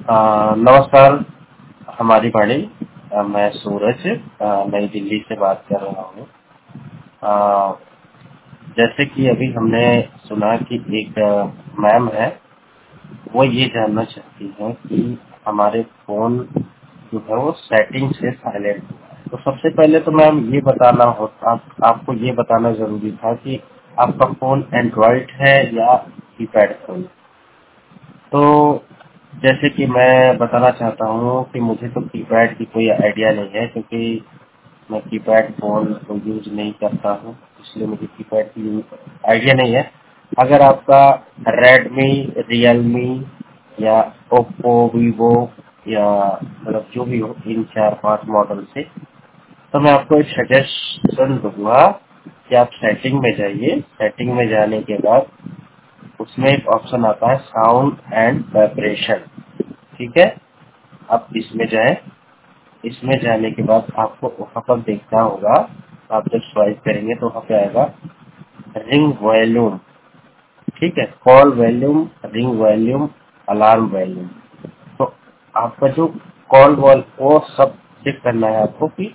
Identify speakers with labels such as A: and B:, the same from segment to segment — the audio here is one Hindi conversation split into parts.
A: नमस्कार हमारी बड़ी मैं सूरज नई दिल्ली से बात कर रहा हूँ। जैसे कि अभी हमने सुना कि एक मैम है, वो ये जानना चाहती हैं कि हमारे फोन जो है वो सेटिंग से साइलेंट हुआ है। तो सबसे पहले तो मैम ये बताना होता आपको ये बताना जरूरी था कि आपका फोन एंड्रॉइड है या कीपैड फोन। तो जैसे कि मैं बताना चाहता हूँ कि मुझे तो कीपैड की कोई आइडिया नहीं है, क्योंकि मैं कीपैड फोन को यूज नहीं करता हूँ, इसलिए मुझे कीपैड की आइडिया नहीं है। अगर आपका रेडमी, रियलमी या ओप्पो, वीवो या मतलब जो भी हो इन 4-5 मॉडल से, तो मैं आपको एक सजेशन दूंगा कि आप सेटिंग में जाइए। सेटिंग में जाने के बाद उसमें एक ऑप्शन आता है साउंड एंड वाइब्रेशन, ठीक है। आप इसमें जाएं। इसमें जाने के बाद आपको वहाँ पर देखना होगा, आप जब स्वाइप करेंगे तो वहाँ पे आएगा रिंग वॉल्यूम, ठीक है। Call volume, ring volume, alarm volume. तो आपका जो कॉल वॉल वो सब चेक करना है आपको कि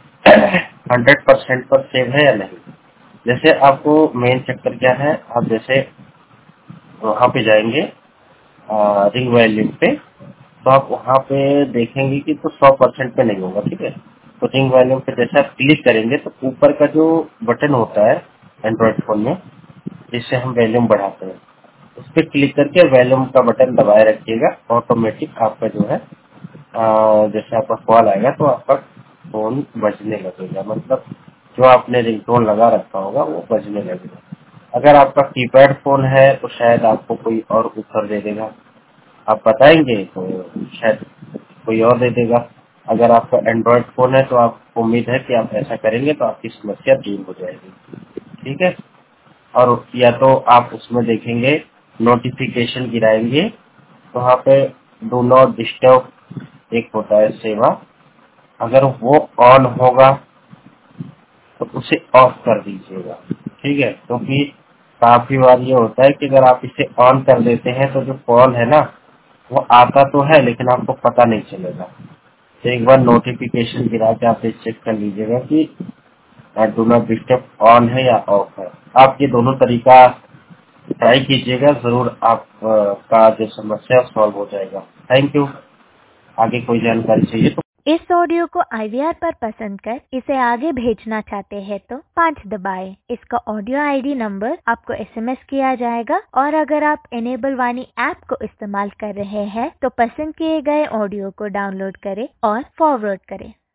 A: 100% पर सेव है या नहीं। जैसे आपको मेन चक्कर क्या है, आप जैसे वहाँ पे जाएंगे रिंग वॉल्यूम पे, तो आप वहाँ पे देखेंगे कि तो 100% पे नहीं होगा, ठीक है। तो रिंग वॉल्यूम पे जैसे आप क्लिक करेंगे तो ऊपर का जो बटन होता है एंड्रॉइड फोन में, जिससे हम वॉल्यूम बढ़ाते हैं, उस पर क्लिक करके वॉल्यूम का बटन दबाए रखिएगा। ऑटोमेटिक आपका जो है जैसे आपका कॉल आएगा तो आपका फोन बजने लगेगा, मतलब जो आपने रिंगटोन लगा रखा होगा वो बजने लगेगा। अगर आपका कीपैड फोन है तो शायद आपको कोई और उत्तर दे देगा, आप बताएंगे तो शायद कोई और दे देगा। अगर आपका एंड्रॉइड फोन है तो आप उम्मीद है कि आप ऐसा करेंगे तो आपकी समस्या दूर हो जाएगी, ठीक है। और या तो आप उसमें देखेंगे नोटिफिकेशन गिराएंगे, तो वहाँ पे डू नॉट डिस्टर्ब एक होता है सेवा, अगर वो ऑन होगा तो उसे ऑफ कर दीजिएगा, ठीक है। क्योंकि काफी बार ये होता है कि अगर आप इसे ऑन कर देते हैं तो जो कॉल है ना वो आता तो है लेकिन आपको पता नहीं चलेगा। तो एक बार नोटिफिकेशन गिरा के आप चेक कर लीजिएगा कि डू नॉट डिस्टर्ब ऑन है या ऑफ है। आप ये दोनों तरीका ट्राई कीजिएगा, जरूर आप का जो समस्या सॉल्व हो जाएगा। Thank you. आगे कोई जानकारी चाहिए तो
B: इस ऑडियो को IVR पर पसंद कर इसे आगे भेजना चाहते हैं तो 5 दबाएं। इसका ऑडियो ID नंबर आपको SMS किया जाएगा, और अगर आप इनेबल वाणी ऐप को इस्तेमाल कर रहे हैं तो पसंद किए गए ऑडियो को डाउनलोड करें और फॉरवर्ड करें।